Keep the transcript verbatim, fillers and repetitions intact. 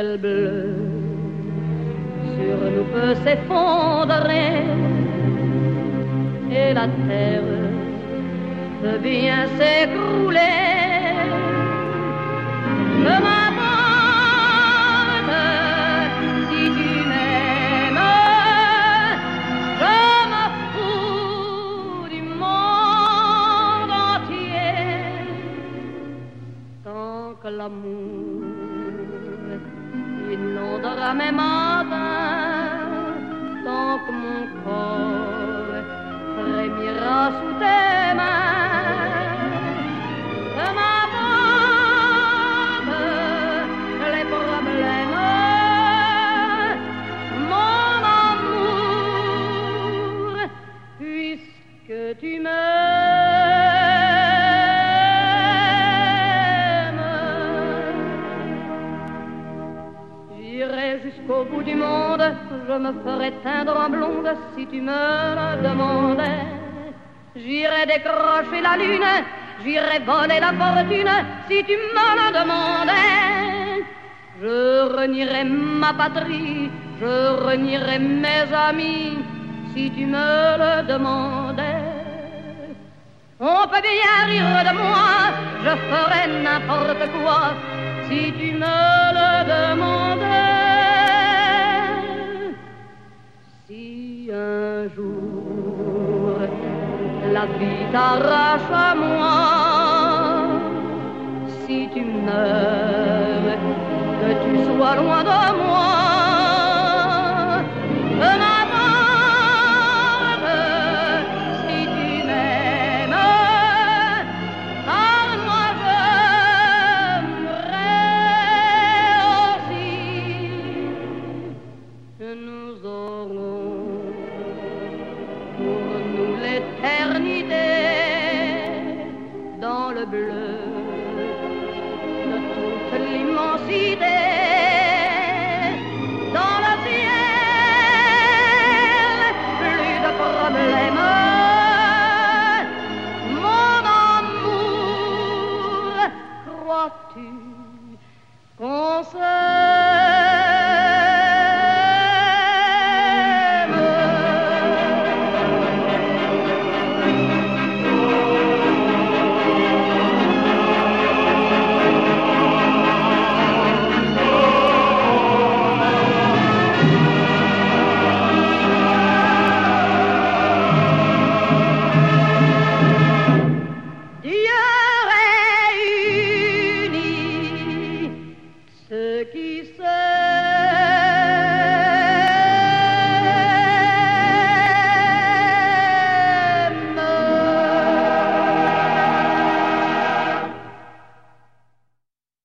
ciel bleu sur nous peut s'effondrer et la terre peut bien s'écrouler. Je m'aborde si tu m'aimes, je me fous du monde entier tant que l'amour inondera mes matins, tant que mon corps frémira sous tes mains. Je m'aborde les problèmes, mon amour, puisque tu m'aimes. J'irai jusqu'au bout du monde, je me ferai teindre en blonde si tu me le demandais. J'irai décrocher la lune, j'irai voler la fortune si tu me le demandais. Je renierai ma patrie, je renierai mes amis si tu me le demandais. On peut bien rire de moi, je ferai n'importe quoi si tu me le demandais. Si un jour la vie t'arrache à moi, si tu meurs, que tu sois loin de moi, je m'aborde si tu m'aimes, car moi j'aimerais aussi. Nous aurons pour nous l'éternité dans le bleu de toute l'immensité, dans le ciel, plus de problèmes. Mon amour, crois-tu qu'on Dieu réunit ceux qui se